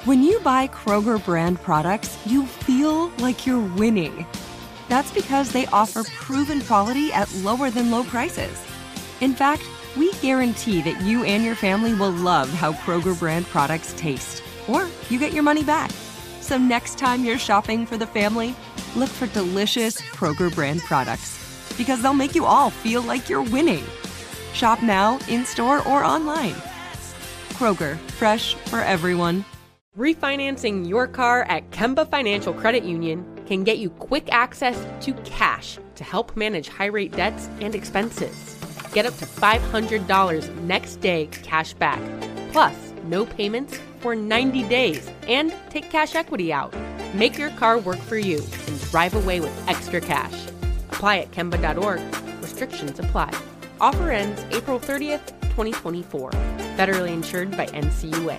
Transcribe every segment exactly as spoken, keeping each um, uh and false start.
When you buy Kroger brand products, you feel like you're winning. That's because they offer proven quality at lower than low prices. In fact, we guarantee that you and your family will love how Kroger brand products taste, or you get your money back. So next time you're shopping for the family, look for delicious Kroger brand products, because they'll make you all feel like you're winning. Shop now, in-store, or online. Kroger, fresh for everyone. Refinancing your car at Kemba Financial Credit Union can get you quick access to cash to help manage high-rate debts and expenses. Get up to five hundred dollars next day cash back, plus no payments for ninety days, and take cash equity out. Make your car work for you and drive away with extra cash. Apply at Kemba dot org. Restrictions apply. Offer ends April thirtieth, twenty twenty-four. Federally insured by N C U A.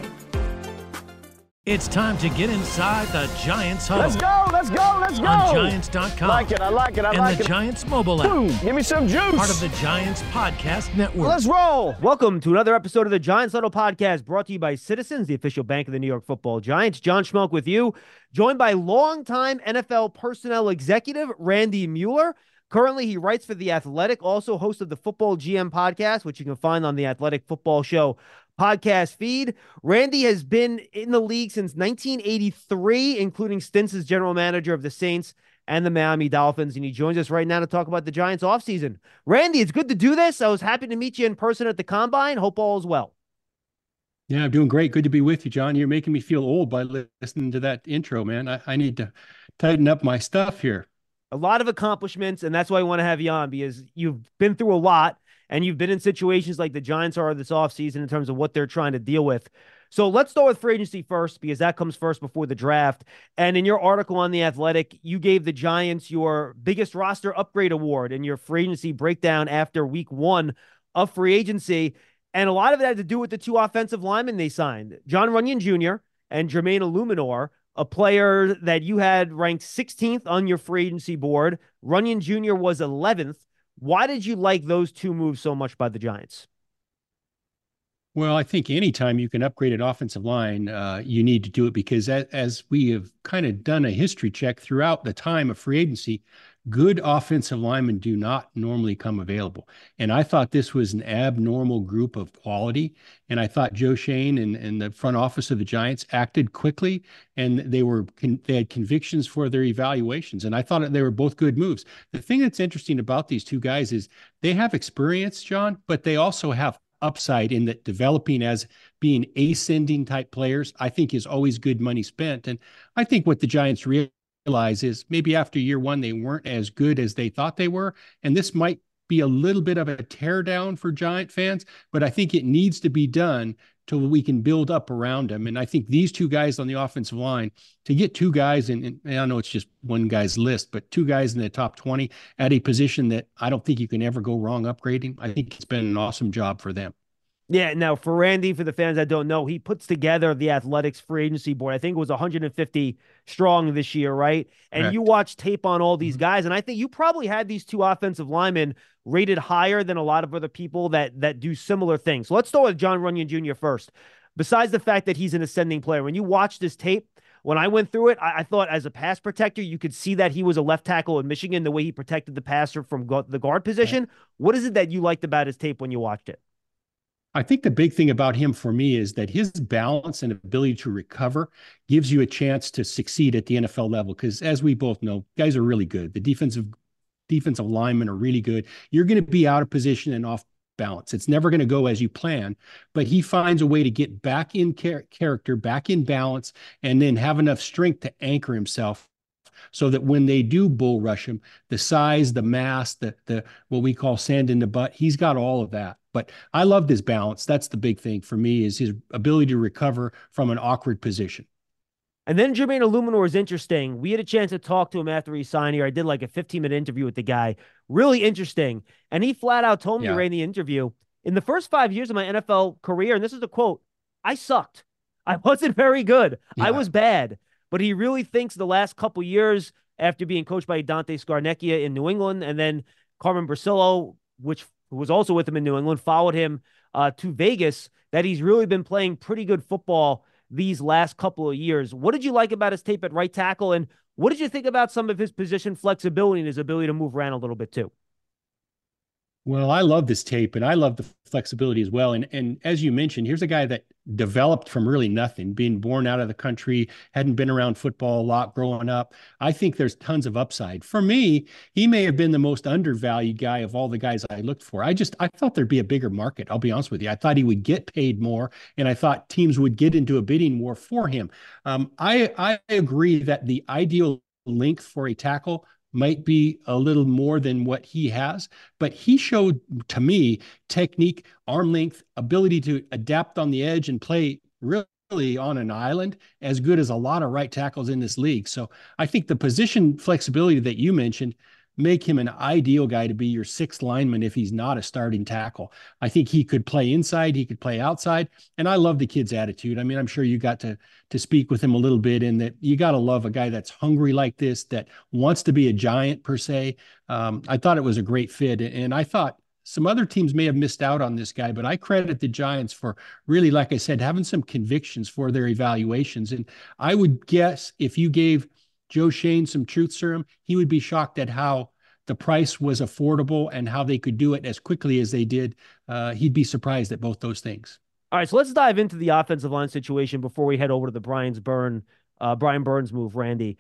It's time to get inside the Giants huddle. Let's go, let's go, let's go. On Giants dot com. I like it, I like it, I and like it. And the Giants mobile app. Boom, give me some juice. Part of the Giants Podcast Network. Let's roll. Welcome to another episode of the Giants Huddle Podcast, brought to you by Citizens, the official bank of the New York Football Giants. John Schmelk with you, joined by longtime N F L personnel executive Randy Mueller. Currently, he writes for The Athletic, also host of the Football G M podcast, which you can find on the Athletic Football Show podcast feed. Randy has been in the league since nineteen eighty-three, including stints as general manager of the Saints and the Miami Dolphins, and he joins us right now to talk about the Giants offseason. Randy, it's good to do this. I was happy to meet you in person at the Combine. Hope all is well. Yeah, I'm doing great. Good to be with you, John. You're making me feel old by listening to that intro, man. I, I need to tighten up my stuff here. A lot of accomplishments, and that's why I want to have you on, because you've been through a lot, and you've been in situations like the Giants are this offseason in terms of what they're trying to deal with. So let's start with free agency first, because that comes first before the draft. And in your article on The Athletic, you gave the Giants your biggest roster upgrade award in your free agency breakdown after week one of free agency. And a lot of it had to do with the two offensive linemen they signed, Jon Runyan Junior and Jermaine Illuminor, a player that you had ranked sixteenth on your free agency board. Runyan Junior was eleventh. Why did you like those two moves so much by the Giants? Well, I think anytime you can upgrade an offensive line, uh, you need to do it, because as, as we have kind of done a history check throughout the time of free agency, good offensive linemen do not normally come available. And I thought this was an abnormal group of quality. And I thought Joe Schoen and, and the front office of the Giants acted quickly, and they were they had convictions for their evaluations. And I thought they were both good moves. The thing that's interesting about these two guys is they have experience, John, but they also have upside in that developing as being ascending type players, I think, is always good money spent. And I think what the Giants realize is maybe after year one, they weren't as good as they thought they were. And this might be a little bit of a teardown for Giant fans, but I think it needs to be done till we can build up around them. And I think these two guys on the offensive line, to get two guys, and, and I know it's just one guy's list, but two guys in the top twenty at a position that I don't think you can ever go wrong upgrading, I think it's been an awesome job for them. Yeah, now for Randy, for the fans that don't know, he puts together the Athletics free agency board. I think it was one hundred fifty strong this year, right? And Correct. You watch tape on all these guys, and I think you probably had these two offensive linemen rated higher than a lot of other people that that do similar things. So let's start with Jon Runyan Junior first. Besides the fact that he's an ascending player, when you watch this tape, when I went through it, I, I thought as a pass protector, you could see that he was a left tackle in Michigan, the way he protected the passer from gu- the guard position. Right. What is it that you liked about his tape when you watched it? I think the big thing about him for me is that his balance and ability to recover gives you a chance to succeed at the N F L level. Because as we both know, guys are really good. The defensive defensive linemen are really good. You're going to be out of position and off balance. It's never going to go as you plan, but he finds a way to get back in char- character, back in balance, and then have enough strength to anchor himself, so that when they do bull rush him, the size, the mass, the the what we call sand in the butt, he's got all of that. But I loved his balance. That's the big thing for me, is his ability to recover from an awkward position. And then Jermaine Illuminor is interesting. We had a chance to talk to him after he signed here. I did like a fifteen-minute interview with the guy. Really interesting. And he flat out told me yeah. during the interview, in the first five years of my N F L career, and this is a quote, I sucked. I wasn't very good. Yeah. I was bad. But he really thinks the last couple years, after being coached by Dante Scarnecchia in New England, and then Carmen Brasillo, which who was also with him in New England, followed him uh, to Vegas, that he's really been playing pretty good football these last couple of years. What did you like about his tape at right tackle? And what did you think about some of his position flexibility and his ability to move around a little bit too? Well, I love this tape and I love the flexibility as well. And and as you mentioned, here's a guy that developed from really nothing, being born out of the country, hadn't been around football a lot growing up. I think there's tons of upside. For me, he may have been the most undervalued guy of all the guys I looked for. I just I thought there'd be a bigger market. I'll be honest with you. I thought he would get paid more, and I thought teams would get into a bidding war for him. Um, I I agree that the ideal length for a tackle might be a little more than what he has, but he showed to me technique, arm length, ability to adapt on the edge and play really on an island as good as a lot of right tackles in this league. So I think the position flexibility that you mentioned make him an ideal guy to be your sixth lineman if he's not a starting tackle. I think he could play inside, he could play outside, and I love the kid's attitude. I mean, I'm sure you got to to speak with him a little bit, in that you got to love a guy that's hungry like this, that wants to be a giant per se. Um, I thought it was a great fit, and I thought some other teams may have missed out on this guy, but I credit the Giants for really, like I said, having some convictions for their evaluations. And I would guess if you gave Joe Schoen some truth serum, he would be shocked at how the price was affordable and how they could do it as quickly as they did. Uh, he'd be surprised at both those things. All right, so let's dive into the offensive line situation before we head over to the Brian's Burn, uh, Brian Burns move, Randy.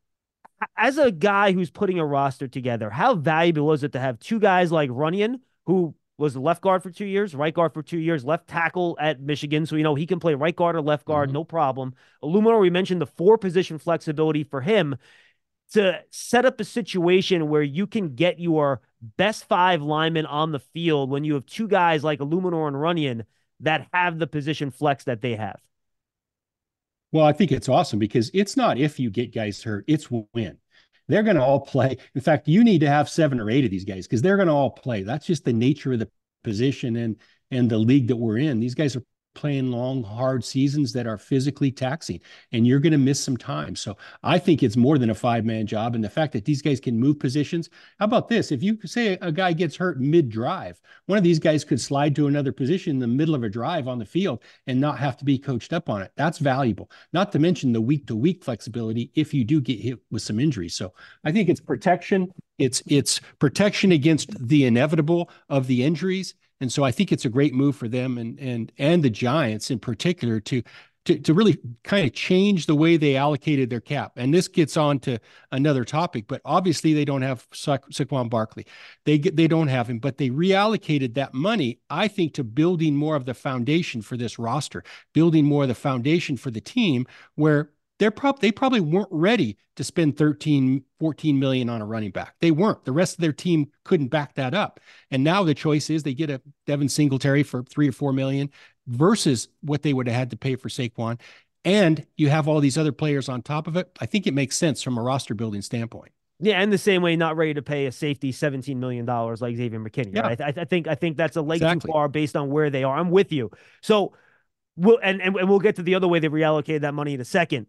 As a guy who's putting a roster together, how valuable is it to have two guys like Runyan, who was the left guard for two years, right guard for two years, left tackle at Michigan, so you know he can play right guard or left guard, mm-hmm. no problem. Illuminor, we mentioned the four-position flexibility for him to set up a situation where you can get your best five linemen on the field when you have two guys like Illuminor and Runyan that have the position flex that they have. Well, I think it's awesome because it's not if you get guys hurt, it's when. They're going to all play. In fact, you need to have seven or eight of these guys because they're going to all play. That's just the nature of the position and and the league that we're in. These guys are playing long, hard seasons that are physically taxing, and you're going to miss some time. So I think it's more than a five-man job. And the fact that these guys can move positions. How about this? If you say a guy gets hurt mid-drive, one of these guys could slide to another position in the middle of a drive on the field and not have to be coached up on it. That's valuable. Not to mention the week-to-week flexibility if you do get hit with some injuries. So I think it's protection. It's, it's protection against the inevitable of the injuries. And so I think it's a great move for them and and and the Giants in particular to to to really kind of change the way they allocated their cap. And this gets on to another topic, but obviously they don't have Sa- Saquon Barkley. They get, they don't have him, but they reallocated that money, I think, to building more of the foundation for this roster, building more of the foundation for the team where They're prob- they probably weren't ready to spend thirteen, fourteen million on a running back. They weren't. The rest of their team couldn't back that up. And now the choice is they get a Devin Singletary for three or four million versus what they would have had to pay for Saquon. And you have all these other players on top of it. I think it makes sense from a roster building standpoint. Yeah, and the same way, not ready to pay a safety seventeen million dollars like Xavier McKinney. Yeah. Right? I, I think I think that's a leg exactly. too far based on where they are. I'm with you. So we'll and, and, and we'll get to the other way they reallocated that money in a second.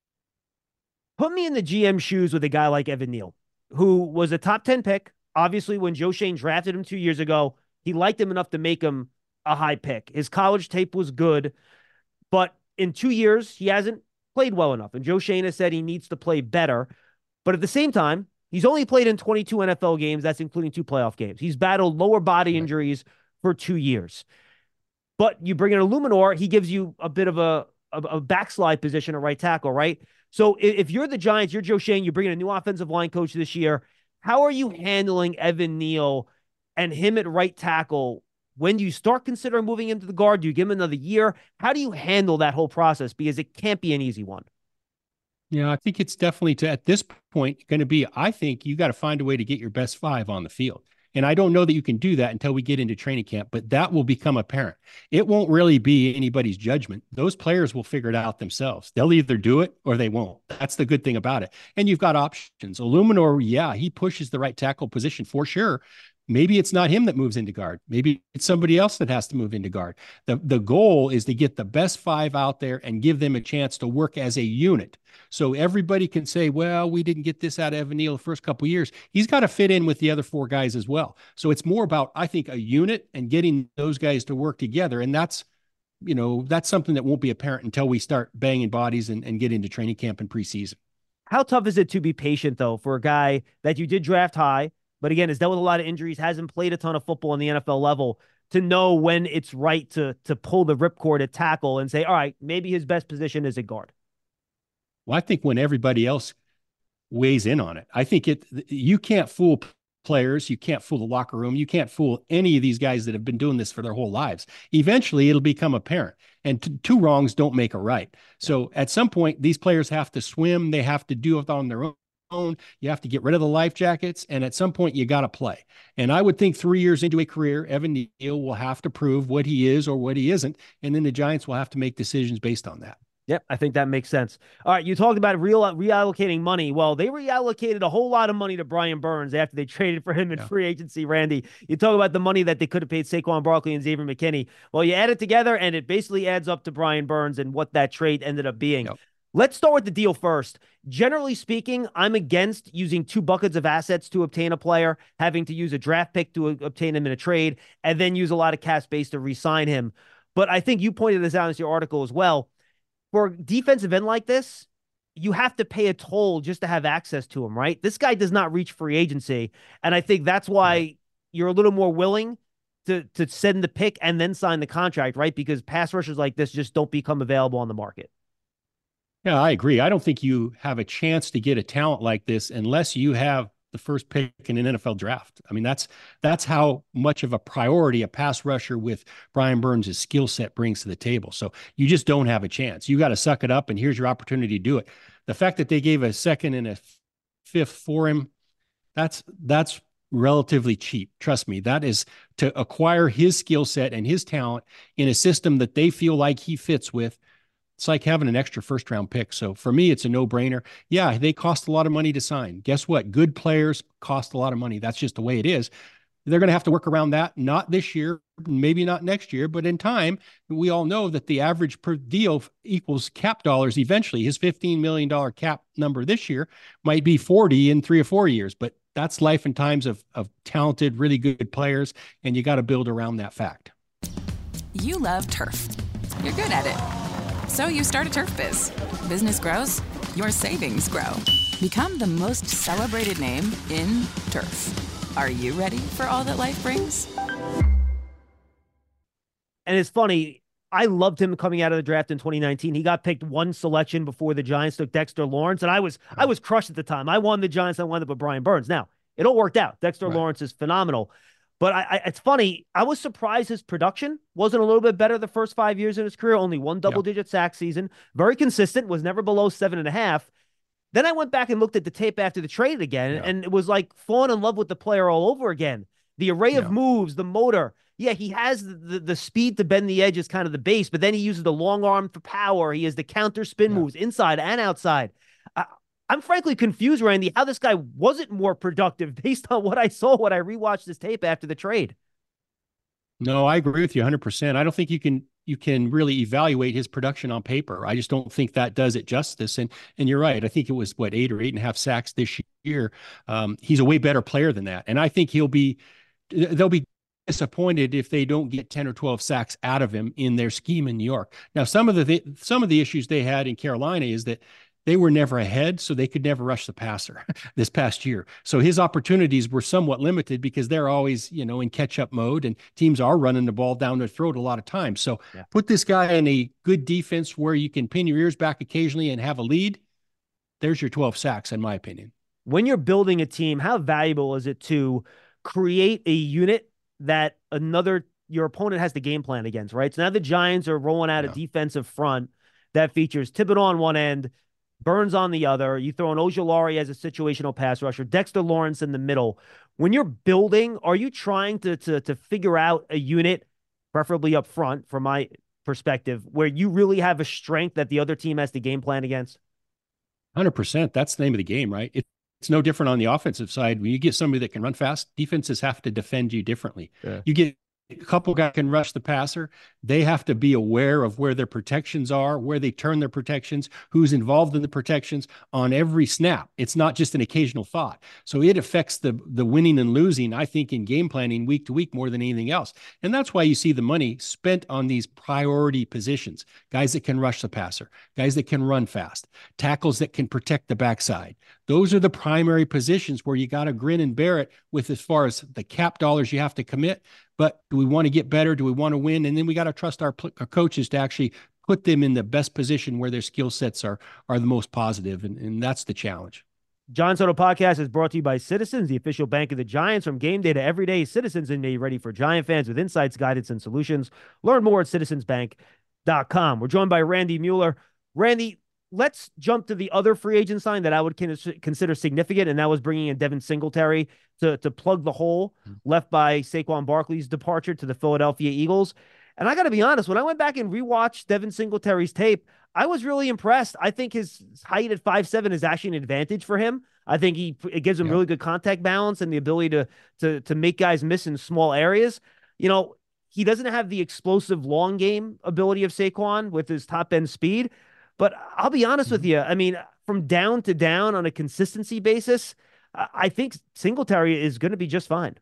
Put me in the G M shoes with a guy like Evan Neal, who was a top ten pick. Obviously, when Joe Schoen drafted him two years ago, he liked him enough to make him a high pick. His college tape was good, but in two years, he hasn't played well enough. And Joe Schoen has said he needs to play better. But at the same time, he's only played in twenty-two N F L games. That's including two playoff games. He's battled lower body injuries for two years. But you bring in Illuminor, he gives you a bit of a, a, a backslide position at right tackle, right? So if you're the Giants, you're Joe Schoen, you're bringing a new offensive line coach this year. How are you handling Evan Neal and him at right tackle? When do you start considering moving him to the guard? Do you give him another year? How do you handle that whole process? Because it can't be an easy one. Yeah, I think it's definitely to, at this point going to be, I think you got to find a way to get your best five on the field. And I don't know that you can do that until we get into training camp, but that will become apparent. It won't really be anybody's judgment. Those players will figure it out themselves. They'll either do it or they won't. That's the good thing about it. And you've got options. Illuminor, yeah, he pushes the right tackle position for sure. Maybe it's not him that moves into guard. Maybe it's somebody else that has to move into guard. The, the goal is to get the best five out there and give them a chance to work as a unit. So everybody can say, well, we didn't get this out of Evan Neal the first couple of years. He's got to fit in with the other four guys as well. So it's more about, I think, a unit and getting those guys to work together. And that's you know, that's something that won't be apparent until we start banging bodies and, and get into training camp and preseason. How tough is it to be patient, though, for a guy that you did draft high, but again, has dealt with a lot of injuries, hasn't played a ton of football on the N F L level, to know when it's right to to pull the ripcord at tackle and say, all right, maybe his best position is at guard? Well, I think when everybody else weighs in on it, I think it you can't fool players. You can't fool the locker room. You can't fool any of these guys that have been doing this for their whole lives. Eventually, it'll become apparent. And t- two wrongs don't make a right. So at some point, these players have to swim. They have to do it on their own. You have to get rid of the life jackets. And at some point, you got to play. And I would think three years into a career, Evan Neal will have to prove what he is or what he isn't. And then the Giants will have to make decisions based on that. Yep, I think that makes sense. All right, you talked about real reallocating money. Well, they reallocated a whole lot of money to Brian Burns after they traded for him in yeah. free agency, Randy. You talk about the money that they could have paid Saquon Barkley and Xavier McKinney. Well, you add it together, and it basically adds up to Brian Burns and what that trade ended up being. Yep. Let's start with the deal first. Generally speaking, I'm against using two buckets of assets to obtain a player, having to use a draft pick to obtain him in a trade, and then use a lot of cap space to re-sign him. But I think you pointed this out in your article as well. For a defensive end like this, you have to pay a toll just to have access to him, right? This guy does not reach free agency. And I think that's why you're a little more willing to, to send the pick and then sign the contract, right? Because pass rushers like this just don't become available on the market. Yeah, I agree. I don't think you have a chance to get a talent like this unless you have the first pick in an N F L draft. I mean, that's that's how much of a priority a pass rusher with Brian Burns' skill set brings to the table. So you just don't have a chance. You got to suck it up, and here's your opportunity to do it. The fact that they gave a second and a fifth for him, that's that's relatively cheap. Trust me, that is to acquire his skill set and his talent in a system that they feel like he fits with. It's like having an extra first round pick. So for me, it's a no brainer. Yeah, they cost a lot of money to sign. Guess what? Good players cost a lot of money. That's just the way it is. They're going to have to work around that. Not this year, maybe not next year, but in time, we all know that the average per deal equals cap dollars. Eventually, his fifteen million dollars cap number this year might be forty in three or four years, but that's life and times of, of talented, really good players. And you got to build around that fact. You love turf. You're good at it. So you start a turf biz. Business grows, your savings grow. Become the most celebrated name in turf. Are you ready for all that life brings? And it's funny, I loved him coming out of the draft in twenty nineteen. He got picked one selection before the Giants took Dexter Lawrence, and I was I was crushed at the time. I won the Giants, I wound up with Brian Burns. Now, it all worked out. Dexter right. Lawrence is phenomenal. But I, I, it's funny, I was surprised his production wasn't a little bit better the first five years in his career. Only one double-digit yep. sack season. Very consistent, was never below seven and a half. Then I went back and looked at the tape after the trade again, yep. and it was like falling in love with the player all over again. The array yep. of moves, the motor. Yeah, he has the, the, the speed to bend the edge is kind of the base, but then he uses the long arm for power. He has the counter spin yep. moves inside and outside. Uh, I'm frankly confused, Randy, how this guy wasn't more productive based on what I saw when I rewatched this tape after the trade. No, I agree with you one hundred percent. I don't think you can you can really evaluate his production on paper. I just don't think that does it justice. And and you're right. I think it was, what, eight or eight and a half sacks this year. Um, he's a way better player than that. And I think he'll be they'll be disappointed if they don't get ten or twelve sacks out of him in their scheme in New York. Now, some of the th- some of the issues they had in Carolina is that they were never ahead, so they could never rush the passer this past year. So his opportunities were somewhat limited because they're always, you know, in catch-up mode, and teams are running the ball down their throat a lot of times. So yeah. put this guy in a good defense where you can pin your ears back occasionally and have a lead. There's your twelve sacks, in my opinion. When you're building a team, how valuable is it to create a unit that another your opponent has the game plan against, right? So now the Giants are rolling out yeah. a defensive front that features Thibodeau on one end, Burns on the other. You throw an Ojulari as a situational pass rusher, Dexter Lawrence in the middle. When you're building, are you trying to, to, to figure out a unit, preferably up front, from my perspective, where you really have a strength that the other team has to game plan against? one hundred percent. That's the name of the game, right? It, it's no different on the offensive side. When you get somebody that can run fast, defenses have to defend you differently. Yeah. You get a couple guys can rush the passer. They have to be aware of where their protections are, where they turn their protections, who's involved in the protections on every snap. It's not just an occasional thought. So it affects the, the winning and losing, I think, in game planning week to week more than anything else. And that's why you see the money spent on these priority positions, guys that can rush the passer, guys that can run fast, tackles that can protect the backside. Those are the primary positions where you got to grin and bear it with as far as the cap dollars you have to commit. But do we want to get better? Do we want to win? And then we got to trust our, our coaches to actually put them in the best position where their skill sets are are the most positive. And, and that's the challenge. John Soto Podcast is brought to you by Citizens, the official bank of the Giants. From game day to every day, Citizens is made ready for Giant fans with insights, guidance, and solutions. Learn more at citizens bank dot com. We're joined by Randy Mueller. Randy, let's jump to the other free agent sign that I would consider significant, and that was bringing in Devin Singletary to, to plug the hole left by Saquon Barkley's departure to the Philadelphia Eagles. And I got to be honest, when I went back and rewatched Devin Singletary's tape, I was really impressed. I think his height at five seven is actually an advantage for him. I think he it gives him yep. really good contact balance and the ability to, to, to make guys miss in small areas. You know, he doesn't have the explosive long game ability of Saquon with his top end speed. But I'll be honest mm-hmm. with you. I mean, from down to down on a consistency basis, I think Singletary is going to be just fine.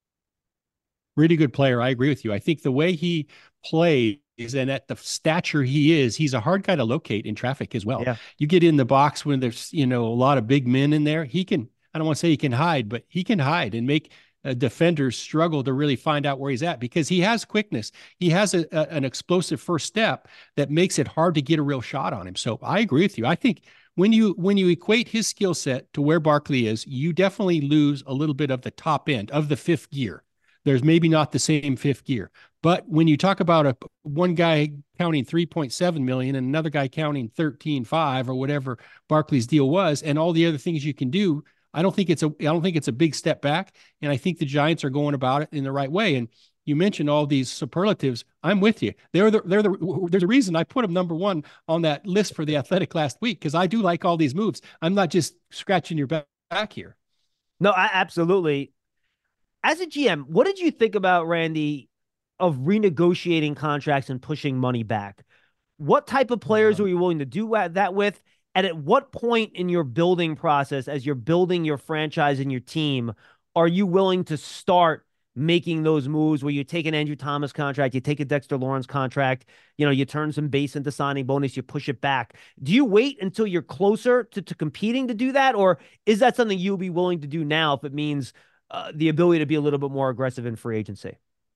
Really good player. I agree with you. I think the way he plays and at the stature he is, he's a hard guy to locate in traffic as well. Yeah. You get in the box when there's, you know, a lot of big men in there. He can, I don't want to say he can hide, but he can hide and make uh, defenders struggle to really find out where he's at because he has quickness. He has a, a, an explosive first step that makes it hard to get a real shot on him. So I agree with you. I think when you when you equate his skill set to where Barkley is, you definitely lose a little bit of the top end of the fifth gear. There's maybe not the same fifth gear, but when you talk about a one guy counting three point seven million and another guy counting thirteen point five or whatever Barkley's deal was, and all the other things you can do, I don't think it's a I don't think it's a big step back, and I think the Giants are going about it in the right way. And you mentioned all these superlatives. I'm with you. They're the, they're the, there's a reason I put them number one on that list for the Athletic last week because I do like all these moves. I'm not just scratching your back here. No, I absolutely. As a G M, what did you think about, Randy, of renegotiating contracts and pushing money back? What type of players were you willing to do that with? And at what point in your building process, as you're building your franchise and your team, are you willing to start making those moves where you take an Andrew Thomas contract, you take a Dexter Lawrence contract, you know, you turn some base into signing bonus, you push it back? Do you wait until you're closer to, to competing to do that? Or is that something you'll be willing to do now if it means Uh, the ability to be a little bit more aggressive in free agency?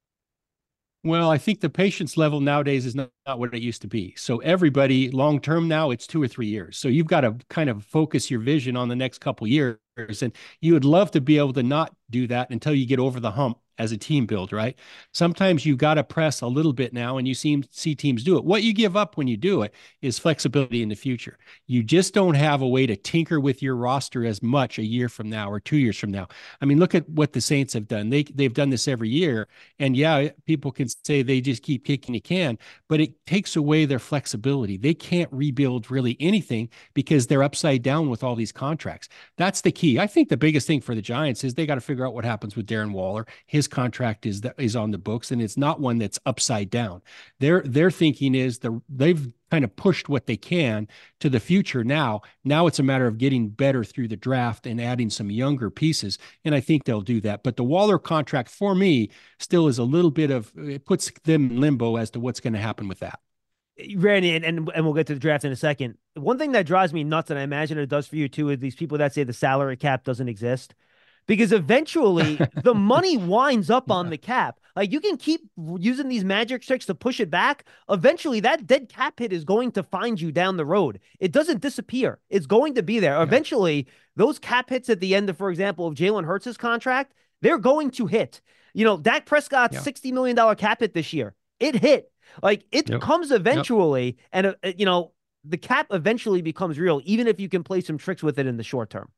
Well, I think the patience level nowadays is not, not what it used to be. So everybody long-term now, it's two or three years. So you've got to kind of focus your vision on the next couple of years. And you would love to be able to not do that until you get over the hump as a team build, right? Sometimes you've got to press a little bit now, and you see, see teams do it. What you give up when you do it is flexibility in the future. You just don't have a way to tinker with your roster as much a year from now or two years from now. I mean, look at what the Saints have done. They, they've done this every year. And yeah, people can say they just keep kicking the can, but it takes away their flexibility. They can't rebuild really anything because they're upside down with all these contracts. That's the key. I think the biggest thing for the Giants is they got to figure out what happens with Darren Waller. His contract is that is on the books, and it's not one that's upside down. Their their thinking is the they've kind of pushed what they can to the future now. Now it's a matter of getting better through the draft and adding some younger pieces, and I think they'll do that. But the Waller contract for me still is a little bit of it puts them in limbo as to what's going to happen with that. Randy, and, and and we'll get to the draft in a second. One thing that drives me nuts, and I imagine it does for you too, is these people that say the salary cap doesn't exist. Because eventually the money winds up on the cap. Like, you can keep using these magic tricks to push it back. Eventually that dead cap hit is going to find you down the road. It doesn't disappear. It's going to be there. Yeah. Eventually those cap hits at the end of, for example, of Jalen Hurts' contract, they're going to hit. You know, Dak Prescott's yeah. sixty million dollars cap hit this year. It hit. Like, it yep. comes eventually. Yep. And, uh, you know, the cap eventually becomes real, even if you can play some tricks with it in the short term.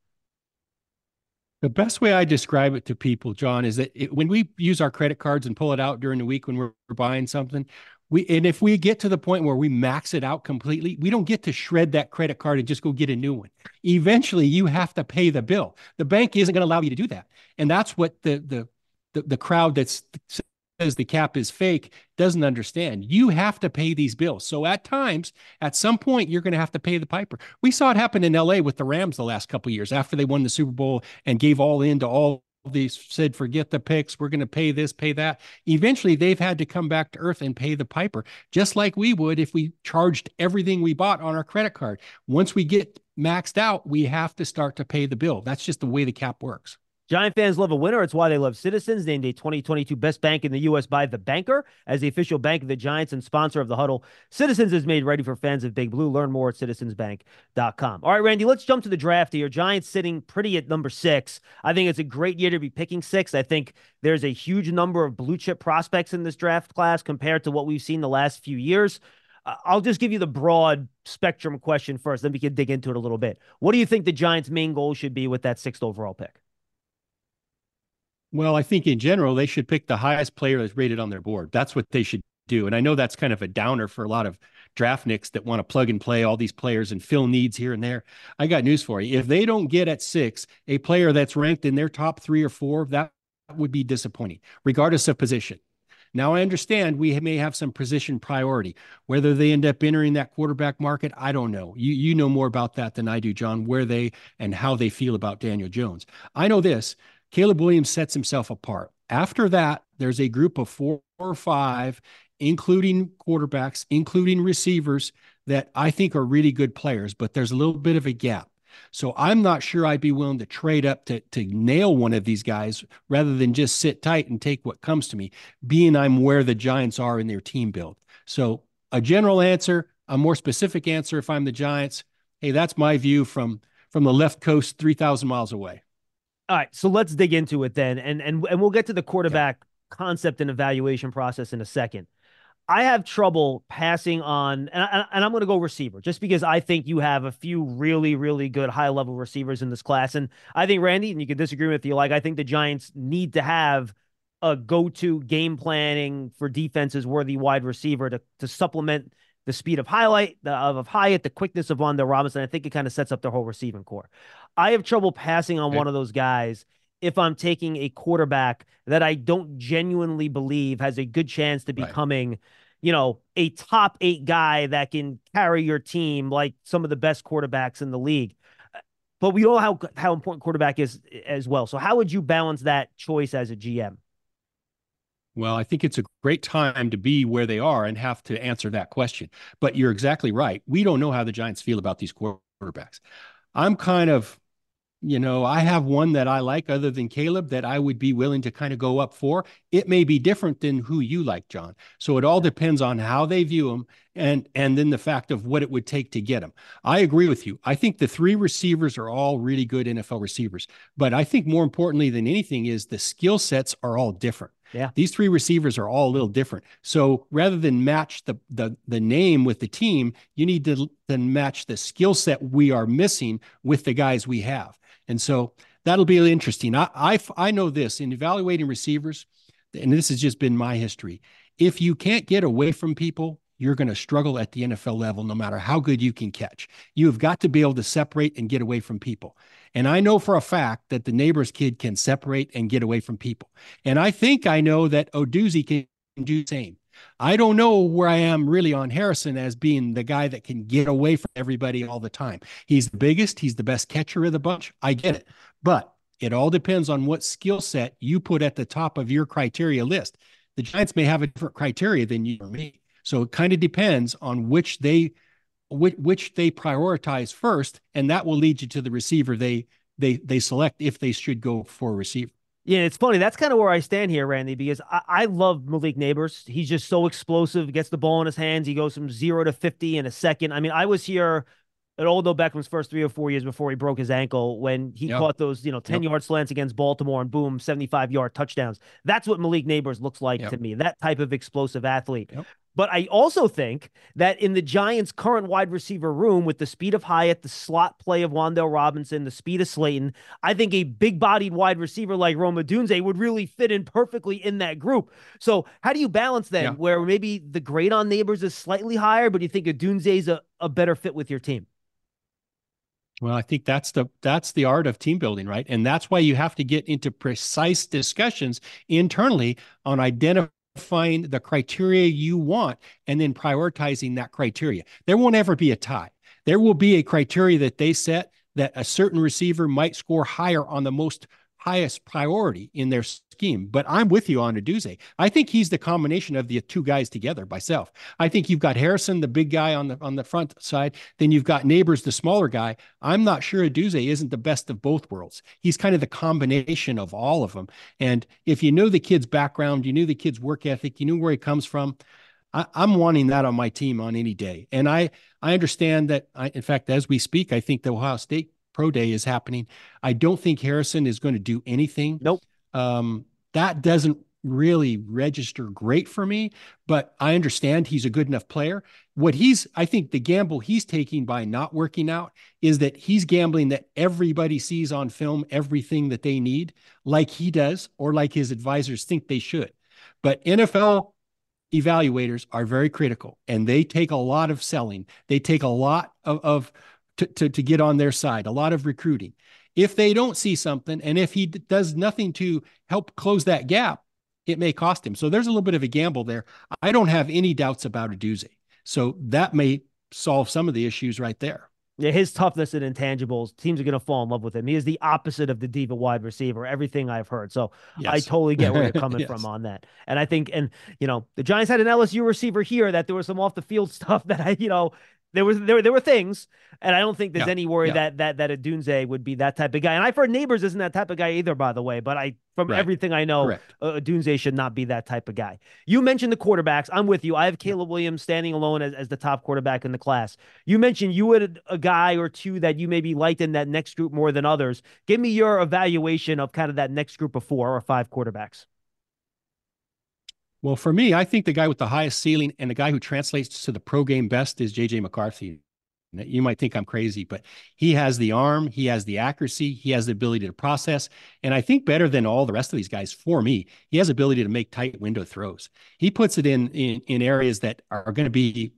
The best way I describe it to people, John, is that it, when we use our credit cards and pull it out during the week when we're buying something, we and if we get to the point where we max it out completely, we don't get to shred that credit card and just go get a new one. Eventually, you have to pay the bill. The bank isn't going to allow you to do that, and that's what the the the, the crowd that's the cap is fake doesn't understand. You have to pay these bills. So at times, at some point, you're going to have to pay the piper. We saw it happen in L A with the Rams the last couple of years after they won the Super Bowl and gave all in to all these, said, forget the picks. We're going to pay this, pay that. Eventually, they've had to come back to earth and pay the piper, just like we would if we charged everything we bought on our credit card. Once we get maxed out, we have to start to pay the bill. That's just the way the cap works. Giant fans love a winner. It's why they love Citizens, named a twenty twenty-two Best Bank in the U S by The Banker as the official bank of the Giants and sponsor of the Huddle. Citizens is made ready for fans of Big Blue. Learn more at citizens bank dot com. All right, Randy, let's jump to the draft here. Giants sitting pretty at number six. I think it's a great year to be picking six. I think there's a huge number of blue chip prospects in this draft class compared to what we've seen the last few years. Uh, I'll just give you the broad spectrum question first, then we can dig into it a little bit. What do you think the Giants' main goal should be with that sixth overall pick? Well, I think in general, they should pick the highest player that's rated on their board. That's what they should do. And I know that's kind of a downer for a lot of draft nicks that want to plug and play all these players and fill needs here and there. I got news for you. If they don't get at six a player that's ranked in their top three or four, that would be disappointing, regardless of position. Now, I understand we may have some position priority. Whether they end up entering that quarterback market, I don't know. You you know more about that than I do, John, where they and how they feel about Daniel Jones. I know this. Caleb Williams sets himself apart. After that, there's a group of four or five, including quarterbacks, including receivers, that I think are really good players, but there's a little bit of a gap. So I'm not sure I'd be willing to trade up to, to nail one of these guys rather than just sit tight and take what comes to me, being I'm where the Giants are in their team build. So a general answer, a more specific answer if I'm the Giants, hey, that's my view from, from the left coast, three thousand miles away. All right, so let's dig into it then, and and and we'll get to the quarterback yeah. concept and evaluation process in a second. I have trouble passing on, and, I, and I'm going to go receiver, just because I think you have a few really, really good high-level receivers in this class, and I think, Randy, and you can disagree with you, like, I think the Giants need to have a go-to game planning for defenses worthy wide receiver to to supplement the speed of highlight, the, of Hyatt, the quickness of Wan'Dale Robinson. I think it kind of sets up their whole receiving core. I have trouble passing on okay. one of those guys if I'm taking a quarterback that I don't genuinely believe has a good chance to becoming, right. you know, a top eight guy that can carry your team like some of the best quarterbacks in the league. But we know how, how important quarterback is as well. So how would you balance that choice as a G M? Well, I think it's a great time to be where they are and have to answer that question. But you're exactly right. We don't know how the Giants feel about these quarterbacks. I'm kind of, you know, I have one that I like other than Caleb that I would be willing to kind of go up for. It may be different than who you like, John. So it all depends on how they view him and, and then the fact of what it would take to get him. I agree with you. I think the three receivers are all really good N F L receivers. But I think more importantly than anything is the skill sets are all different. Yeah. These three receivers are all a little different. So rather than match the the the name with the team, you need to then match the skill set we are missing with the guys we have. And so that'll be really interesting. I, I, I know this in evaluating receivers, and this has just been my history. If you can't get away from people, you're going to struggle at the N F L level, no matter how good you can catch. You've got to be able to separate and get away from people. And I know for a fact that the neighbor's kid can separate and get away from people. And I think I know that Oduzzi can do the same. I don't know where I am really on Harrison as being the guy that can get away from everybody all the time. He's the biggest. He's the best catcher of the bunch. I get it. But it all depends on what skill set you put at the top of your criteria list. The Giants may have a different criteria than you or me. So it kind of depends on which they which, which they prioritize first, and that will lead you to the receiver they they they select if they should go for a receiver. Yeah, it's funny. That's kind of where I stand here, Randy, because I, I love Malik Neighbors. He's just so explosive, gets the ball in his hands. He goes from zero to fifty in a second. I mean, I was here at Odell Beckham's first three or four years before he broke his ankle when he yep. caught those, you know, ten-yard yep. slants against Baltimore and boom, seventy-five-yard touchdowns. That's what Malik Neighbors looks like yep. to me, that type of explosive athlete. Yep. But I also think that in the Giants' current wide receiver room, with the speed of Hyatt, the slot play of Wan'Dale Robinson, the speed of Slayton, I think a big-bodied wide receiver like Rome Odunze would really fit in perfectly in that group. So how do you balance then, yeah. where maybe the grade on Neighbors is slightly higher, but you think Odunze is a, a better fit with your team? Well, I think that's the that's the art of team building, right? And that's why you have to get into precise discussions internally on identifying find the criteria you want and then prioritizing that criteria. There won't ever be a tie. There will be a criteria that they set that a certain receiver might score higher on the most highest priority in their scheme. But I'm with you on Odunze. I think he's the combination of the two guys together by self. I think you've got Harrison, the big guy on the on the front side. Then you've got Neighbors, the smaller guy. I'm not sure Odunze isn't the best of both worlds. He's kind of the combination of all of them. And if you know the kid's background, you knew the kid's work ethic, you knew where he comes from, I, I'm wanting that on my team on any day. And I, I understand that, I, in fact, as we speak, I think the Ohio State Pro Day is happening. I don't think Harrison is going to do anything. Nope. Um, that doesn't really register great for me, but I understand he's a good enough player. What he's, I think the gamble he's taking by not working out is that he's gambling that everybody sees on film everything that they need, like he does, or like his advisors think they should. But N F L evaluators are very critical, and they take a lot of selling. They take a lot of, of to, to, to get on their side, a lot of recruiting. If they don't see something, and if he d- does nothing to help close that gap, it may cost him. So there's a little bit of a gamble there. I don't have any doubts about Odunze. So that may solve some of the issues right there. Yeah, his toughness and intangibles, teams are going to fall in love with him. He is the opposite of the diva wide receiver, everything I've heard. So yes. I totally get where you're coming yes. from on that. And I think, and, you know, the Giants had an L S U receiver here that there was some off the field stuff that I, you know, there was, there, there were things, and I don't think there's yeah. any worry yeah. that, that, that Odunze would be that type of guy. And I've heard Neighbors isn't that type of guy either, by the way, but I, from right. everything I know, uh, Odunze should not be that type of guy. You mentioned the quarterbacks. I'm with you. I have Caleb Williams standing alone as, as the top quarterback in the class. You mentioned you had a guy or two that you maybe liked in that next group more than others. Give me your evaluation of kind of that next group of four or five quarterbacks. Well, for me, I think the guy with the highest ceiling and the guy who translates to the pro game best is J J McCarthy. You might think I'm crazy, but he has the arm, he has the accuracy, he has the ability to process. And I think better than all the rest of these guys, for me, he has the ability to make tight window throws. He puts it in in, in areas that are going to be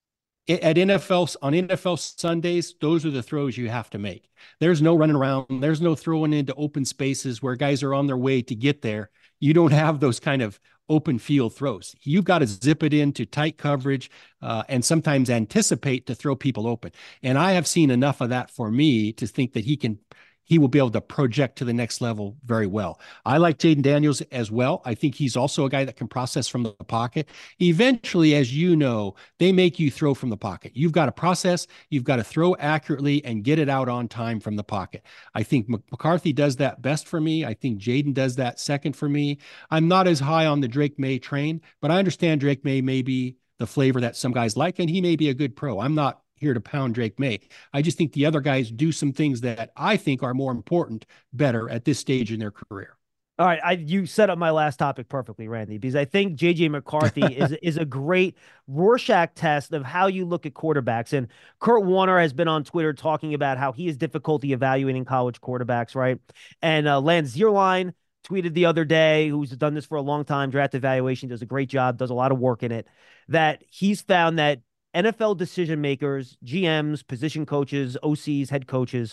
at N F L on N F L Sundays. Those are the throws you have to make. There's no running around. There's no throwing into open spaces where guys are on their way to get there. You don't have those kind of open field throws. You've got to zip it into tight coverage uh, and sometimes anticipate to throw people open. And I have seen enough of that for me to think that he can, he will be able to project to the next level very well. I like Jaden Daniels as well. I think he's also a guy that can process from the pocket. Eventually, as you know, they make you throw from the pocket. You've got to process, you've got to throw accurately and get it out on time from the pocket. I think McCarthy does that best for me. I think Jaden does that second for me. I'm not as high on the Drake May train, but I understand Drake May may be the flavor that some guys like, and he may be a good pro. I'm not here to pound Drake May. I just think the other guys do some things that I think are more important, better at this stage in their career. All right, I, you set up my last topic perfectly, Randy, because I think J J McCarthy is is a great Rorschach test of how you look at quarterbacks. And Kurt Warner has been on Twitter talking about how he has difficulty evaluating college quarterbacks, right? And uh, Lance Zierlein tweeted the other day, who's done this for a long time, draft evaluation, does a great job, does a lot of work in it, that he's found that N F L decision makers, G Ms, position coaches, O Cs, head coaches,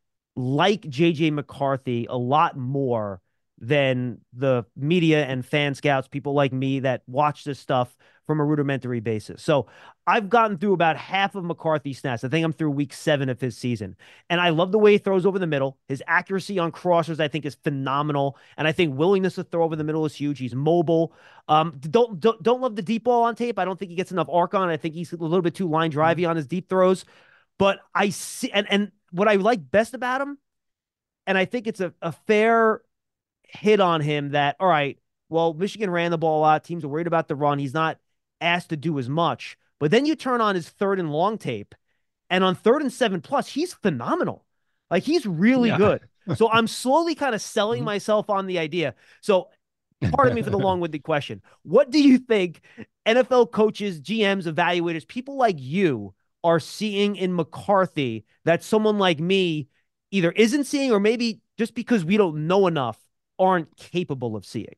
like J J McCarthy a lot more than the media and fan scouts, people like me that watch this stuff from a rudimentary basis. So I've gotten through about half of McCarthy's snaps. I think I'm through week seven of his season. And I love the way he throws over the middle. His accuracy on crossers, I think, is phenomenal. And I think willingness to throw over the middle is huge. He's mobile. Um, don't, don't, don't love the deep ball on tape. I don't think he gets enough arc on. I think he's a little bit too line drivey on his deep throws. But I see, and, and what I like best about him, and I think it's a, a fair hit on him that, all right, well, Michigan ran the ball a lot. Teams are worried about the run. He's not asked to do as much. But then you turn on his third and long tape, and on third and seven plus, he's phenomenal. Like, he's really yeah. good. So I'm slowly kind of selling myself on the idea. So pardon me for the long-winded question. What do you think N F L coaches, G Ms, evaluators, people like you are seeing in McCarthy that someone like me either isn't seeing, or maybe just because we don't know enough aren't capable of seeing?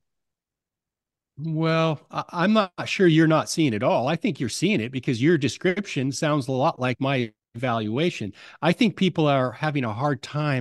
Well, I'm not sure you're not seeing it all. I think you're seeing it because your description sounds a lot like my evaluation. I think people are having a hard time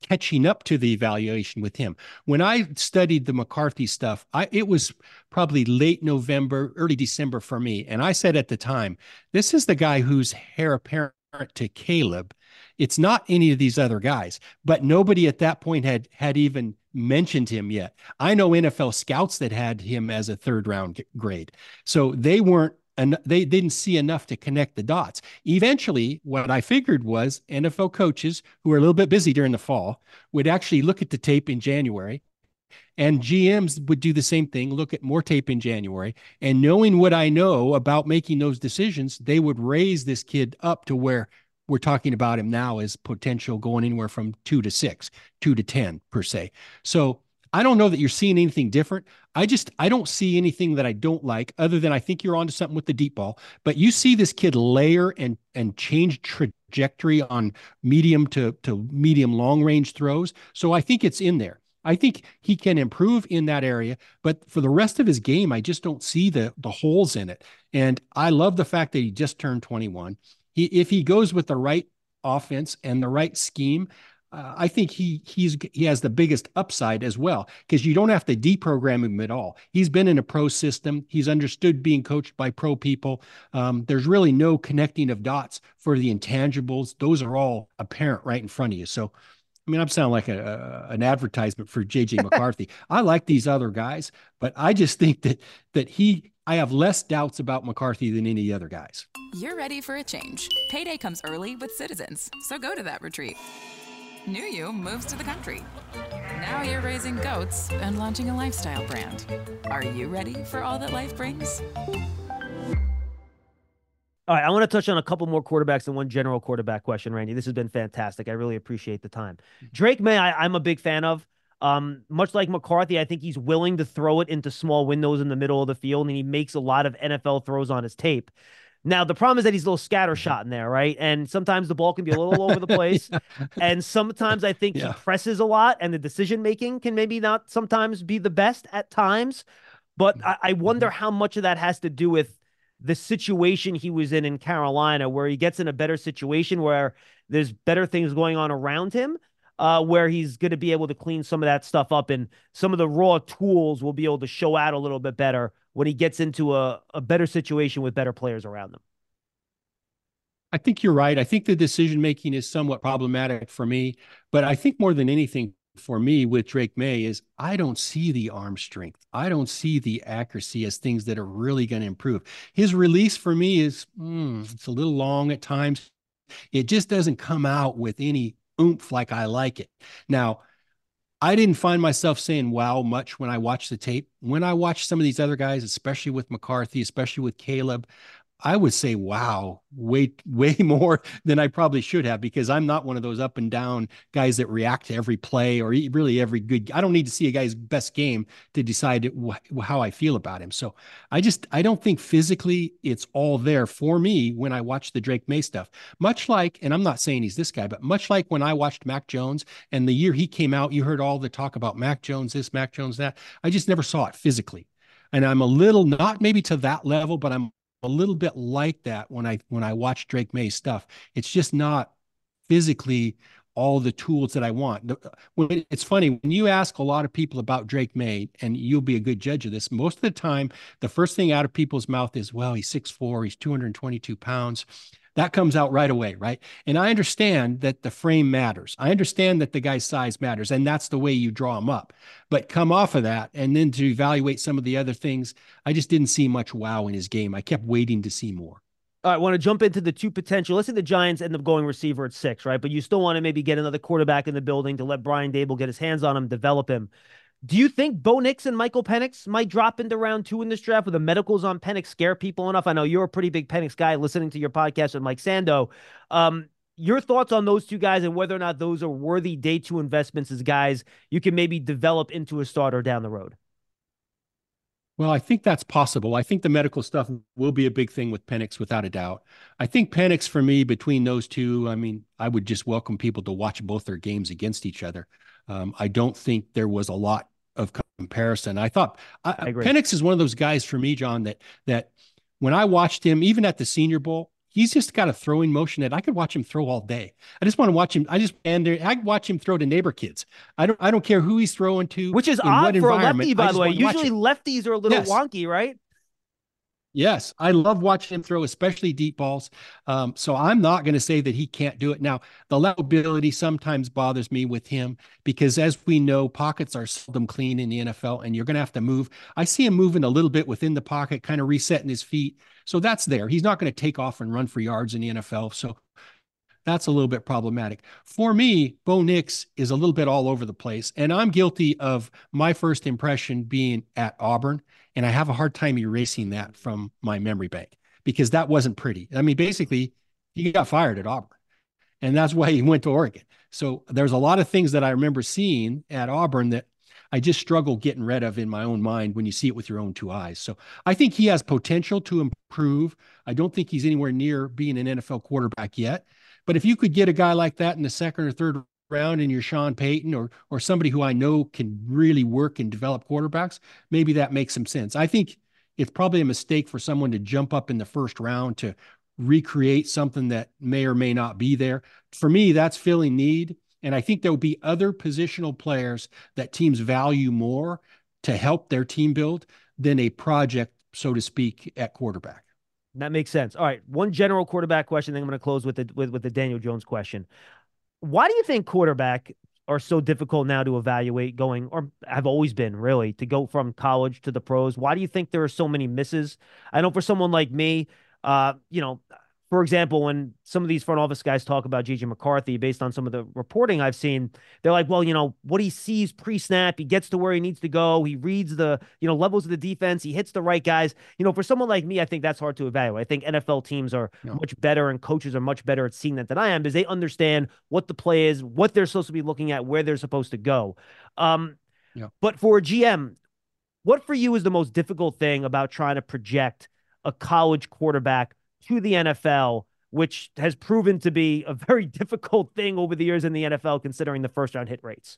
catching up to the evaluation with him. When I studied the McCarthy stuff, I, it was probably late November, early December for me. And I said at the time, this is the guy who's heir apparent to Caleb. It's not any of these other guys, but nobody at that point had had even mentioned him yet. I know N F L scouts that had him as a third round grade. So they weren't, and they didn't see enough to connect the dots. Eventually, what I figured was N F L coaches who are a little bit busy during the fall would actually look at the tape in January, and G Ms would do the same thing, look at more tape in January, and knowing what I know about making those decisions, they would raise this kid up to where we're talking about him now as potential going anywhere from two to six, two to ten per se. So I don't know that you're seeing anything different. I just, I don't see anything that I don't like, other than I think you're onto something with the deep ball. But you see this kid layer and and change trajectory on medium to, to medium long range throws. So I think it's in there. I think he can improve in that area, but for the rest of his game, I just don't see the the holes in it. And I love the fact that he just turned twenty-one. He, if he goes with the right offense and the right scheme, Uh, I think he he's he has the biggest upside as well, because you don't have to deprogram him at all. He's been in a pro system. He's understood being coached by pro people. Um, there's really no connecting of dots for the intangibles. Those are all apparent right in front of you. So, I mean, I'm sounding like a, a, an advertisement for J J McCarthy. I like these other guys, but I just think that that he, I have less doubts about McCarthy than any other guys. You're ready for a change. Payday comes early with Citizens, so go to that retreat. New you moves to the country. Now you're raising goats and launching a lifestyle brand. Are you ready for all that life brings? All right, I want to touch on a couple more quarterbacks and one general quarterback question, Randy. This has been fantastic. I really appreciate the time. Drake May, I, I'm a big fan of. Um, much like McCarthy, I think he's willing to throw it into small windows in the middle of the field, and he makes a lot of N F L throws on his tape. Now, the problem is that he's a little scattershot in there, right? And sometimes the ball can be a little all over the place. yeah. And sometimes I think yeah. he presses a lot, and the decision-making can maybe not sometimes be the best at times. But I, I wonder how much of that has to do with the situation he was in in Carolina, where he gets in a better situation where there's better things going on around him, uh, where he's going to be able to clean some of that stuff up, and some of the raw tools will be able to show out a little bit better when he gets into a, a better situation with better players around him. I think you're right. I think the decision-making is somewhat problematic for me, but I think more than anything for me with Drake May is I don't see the arm strength. I don't see the accuracy as things that are really going to improve. His release for me is, mm, it's a little long at times. It just doesn't come out with any oomph like I like it. Now, I didn't find myself saying wow much when I watched the tape. When I watched some of these other guys, especially with McCarthy, especially with Caleb, I would say, wow, way, way more than I probably should have, because I'm not one of those up and down guys that react to every play or really every good. I don't need to see a guy's best game to decide wh- how I feel about him. So I just, I don't think physically it's all there for me when I watch the Drake May stuff. Much like, and I'm not saying he's this guy, but much like when I watched Mac Jones and the year he came out, you heard all the talk about Mac Jones, this, Mac Jones, that. I just never saw it physically. And I'm a little, not maybe to that level, but I'm a little bit like that when I when I watch Drake May's stuff. It's just not physically all the tools that I want. When, it's funny, when you ask a lot of people about Drake May, and you'll be a good judge of this, most of the time, the first thing out of people's mouth is, well, he's six foot four, he's two hundred twenty-two pounds. That comes out right away, right? And I understand that the frame matters. I understand that the guy's size matters, and that's the way you draw him up. But come off of that, and then to evaluate some of the other things, I just didn't see much wow in his game. I kept waiting to see more. All right, I want to jump into the two potential. Let's say the Giants end up going receiver at six, right? But you still want to maybe get another quarterback in the building to let Brian Daboll get his hands on him, develop him. Do you think Bo Nix and Michael Penix might drop into round two in this draft? With the medicals on Penix scare people enough? I know you're a pretty big Penix guy, listening to your podcast with Mike Sando. Um, your thoughts on those two guys and whether or not those are worthy day two investments as guys you can maybe develop into a starter down the road? Well, I think that's possible. I think the medical stuff will be a big thing with Penix, without a doubt. I think Penix, for me, between those two, I mean, I would just welcome people to watch both their games against each other. Um, I don't think there was a lot of comparison. I thought I, I Penix is one of those guys for me, John, that that when I watched him, even at the Senior Bowl, he's just got a throwing motion that I could watch him throw all day. I just want to watch him. I just and I watch him throw to neighbor kids. I don't I don't care who he's throwing to, which is in odd what for a environment. lefty, I by just the way. want to watch Usually him. lefties are a little Yes. wonky, right? Yes, I love watching him throw, especially deep balls. Um, so I'm not going to say that he can't do it. Now, the levelability sometimes bothers me with him because, as we know, pockets are seldom clean in the N F L, and you're going to have to move. I see him moving a little bit within the pocket, kind of resetting his feet. So that's there. He's not going to take off and run for yards in the N F L. So that's a little bit problematic. For me, Bo Nix is a little bit all over the place, and I'm guilty of my first impression being at Auburn, and I have a hard time erasing that from my memory bank because that wasn't pretty. I mean, basically, he got fired at Auburn, and that's why he went to Oregon. So there's a lot of things that I remember seeing at Auburn that I just struggle getting rid of in my own mind when you see it with your own two eyes. So I think he has potential to improve. I don't think he's anywhere near being an N F L quarterback yet. But if you could get a guy like that in the second or third round and you're Sean Payton or or somebody who I know can really work and develop quarterbacks, maybe that makes some sense. I think it's probably a mistake for someone to jump up in the first round to recreate something that may or may not be there. For me, that's filling need. And I think there will be other positional players that teams value more to help their team build than a project, so to speak, at quarterback. That makes sense. All right, one general quarterback question, then I'm going to close with the with, with the Daniel Jones question. Why do you think quarterback are so difficult now to evaluate going, or have always been really, to go from college to the pros? Why do you think there are so many misses? I know for someone like me, uh, you know, for example, when some of these front office guys talk about J J McCarthy, based on some of the reporting I've seen, they're like, well, you know, what he sees pre-snap, he gets to where he needs to go. He reads the, you know, levels of the defense. He hits the right guys. You know, for someone like me, I think that's hard to evaluate. I think N F L teams are No. much better and coaches are much better at seeing that than I am because they understand what the play is, what they're supposed to be looking at, where they're supposed to go. Um, Yeah. But for a G M, what for you is the most difficult thing about trying to project a college quarterback to the N F L, which has proven to be a very difficult thing over the years in the N F L, considering the first round hit rates?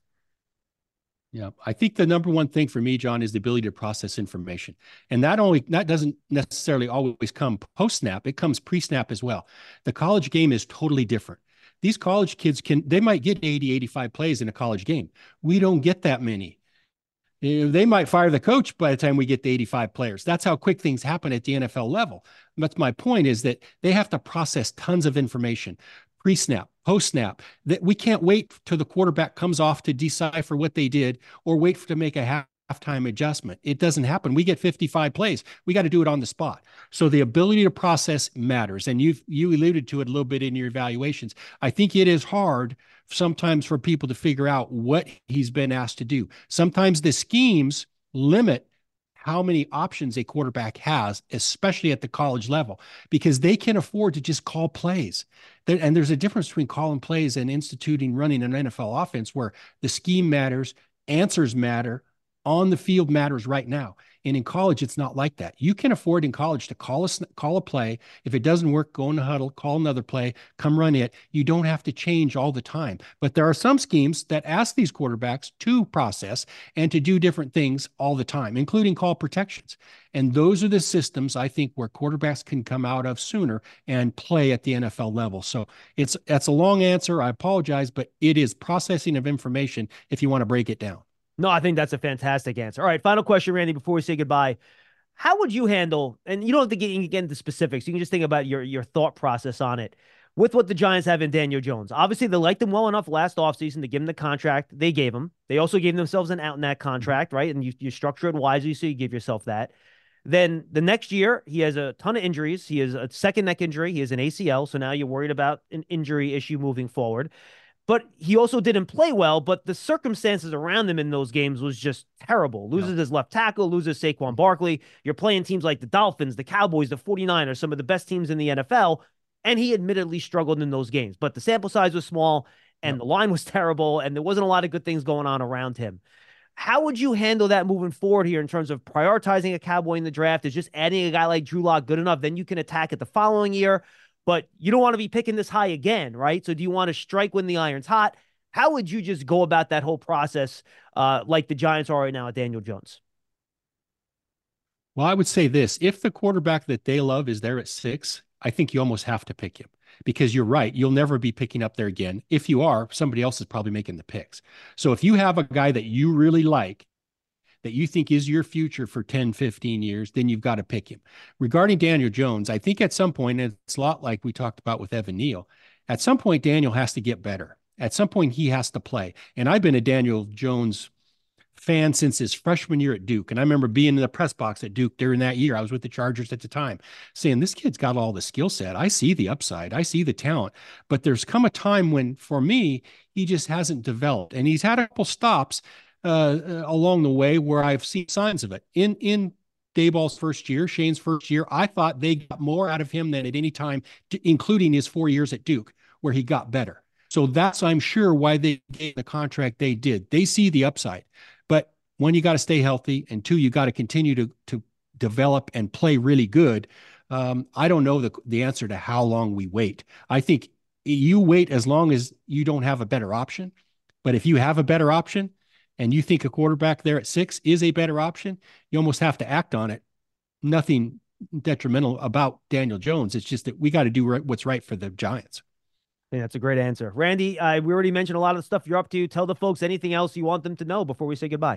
Yeah, I think the number one thing for me, John, is the ability to process information. And that only that doesn't necessarily always come post-snap. It comes pre-snap as well. The college game is totally different. These college kids can, they might get eighty, eighty-five plays in a college game. We don't get that many. They might fire the coach by the time we get the eighty-five players. That's how quick things happen at the N F L level. That's my point, is that they have to process tons of information, pre-snap, post-snap, that we can't wait till the quarterback comes off to decipher what they did or wait for to make a half halftime adjustment. It doesn't happen. We get fifty-five plays. We got to do it on the spot. So the ability to process matters. And you've, you alluded to it a little bit in your evaluations. I think it is hard sometimes for people to figure out what he's been asked to do. Sometimes the schemes limit how many options a quarterback has, especially at the college level, because they can afford to just call plays. There, and there's a difference between calling plays and instituting running an N F L offense where the scheme matters, answers matter, on the field matters right now. And in college, it's not like that. You can afford in college to call a, call a play. If it doesn't work, go in the huddle, call another play, come run it. You don't have to change all the time. But there are some schemes that ask these quarterbacks to process and to do different things all the time, including call protections. And those are the systems, I think, where quarterbacks can come out of sooner and play at the N F L level. So it's that's a long answer. I apologize, but it is processing of information if you want to break it down. No, I think that's a fantastic answer. All right, final question, Randy, before we say goodbye. How would you handle, and you don't have to get, get into specifics, you can just think about your, your thought process on it, with what the Giants have in Daniel Jones. Obviously, they liked him well enough last offseason to give him the contract they gave him. They also gave themselves an out in that contract, right? And you, you structure it wisely, so you give yourself that. Then the next year, he has a ton of injuries. He has a second neck injury. He has an A C L, so now you're worried about an injury issue moving forward. But he also didn't play well, but the circumstances around him in those games was just terrible. Loses yeah. his left tackle, loses Saquon Barkley. You're playing teams like the Dolphins, the Cowboys, the forty-niners, some of the best teams in the N F L, and he admittedly struggled in those games. But the sample size was small, and yeah. the line was terrible, and there wasn't a lot of good things going on around him. How would you handle that moving forward here in terms of prioritizing a Cowboy in the draft? Is just adding a guy like Drew Lock good enough? Then you can attack it the following year. But you don't want to be picking this high again, right? So do you want to strike when the iron's hot? How would you just go about that whole process uh, like the Giants are right now at Daniel Jones? Well, I would say this. If the quarterback that they love is there at six, I think you almost have to pick him because you're right. You'll never be picking up there again. If you are, somebody else is probably making the picks. So if you have a guy that you really like, that you think is your future for ten, fifteen years, then you've got to pick him. Regarding Daniel Jones, I think at some point, and it's a lot like we talked about with Evan Neal, at some point, Daniel has to get better. At some point, he has to play. And I've been a Daniel Jones fan since his freshman year at Duke. And I remember being in the press box at Duke during that year. I was with the Chargers at the time saying, this kid's got all the skill set. I see the upside. I see the talent. But there's come a time when, for me, he just hasn't developed. And he's had a couple stops uh, along the way where I've seen signs of it. In, in Daboll's first year, Shane's first year, I thought they got more out of him than at any time, to, including his four years at Duke, where he got better. So that's, I'm sure, why they gave the contract they did. They see the upside. But one, you got to stay healthy, and two, you got to continue to to develop and play really good. Um, I don't know the the answer to how long we wait. I think you wait as long as you don't have a better option. But if you have a better option and you think a quarterback there at six is a better option, you almost have to act on it. Nothing detrimental about Daniel Jones. It's just that we got to do right, what's right for the Giants. I think that's a great answer. Randy, uh, we already mentioned a lot of the stuff you're up to. Tell the folks anything else you want them to know before we say goodbye.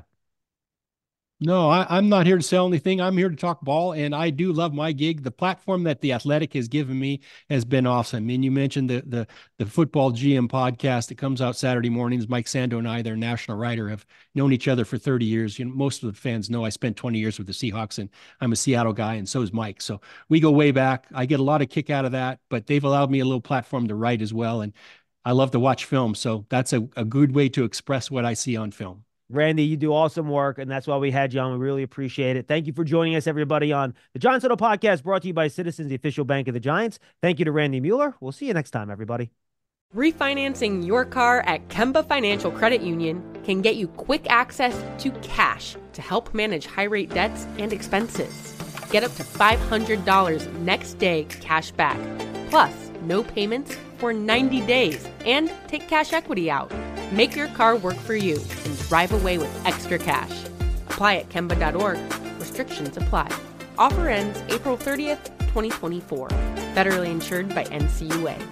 No, I, I'm not here to sell anything. I'm here to talk ball, and I do love my gig. The platform that The Athletic has given me has been awesome. I mean, you mentioned the the the Football G M podcast that comes out Saturday mornings. Mike Sando and I, their national writer, have known each other for thirty years. You know, most of the fans know I spent twenty years with the Seahawks, and I'm a Seattle guy, and so is Mike. So we go way back. I get a lot of kick out of that, but they've allowed me a little platform to write as well, and I love to watch film. So that's a, a good way to express what I see on film. Randy, you do awesome work, and that's why we had you on. We really appreciate it. Thank you for joining us, everybody, on the Giants Huddle Podcast, brought to you by Citizens, the official bank of the Giants. Thank you to Randy Mueller. We'll see you next time, everybody. Refinancing your car at Kemba Financial Credit Union can get you quick access to cash to help manage high-rate debts and expenses. Get up to five hundred dollars next day cash back, plus no payments for ninety days, and take cash equity out. Make your car work for you and drive away with extra cash. Apply at Kemba dot org. Restrictions apply. Offer ends April thirtieth, twenty twenty-four. Federally insured by N C U A.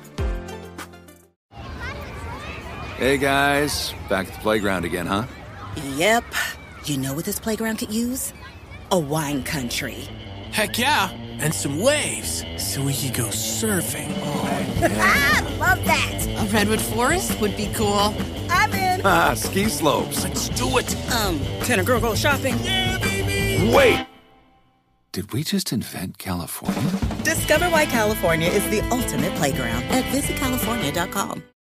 Hey guys, back at the playground again, huh? Yep. You know what this playground could use? A wine country. Heck yeah, and some waves so we could go surfing. Oh, yeah. Ah, love that. A redwood forest would be cool. I'm in. Ah, ski slopes. Let's do it. Um, can a girl go shopping? Yeah, baby. Wait. Did we just invent California? Discover why California is the ultimate playground at visit california dot com.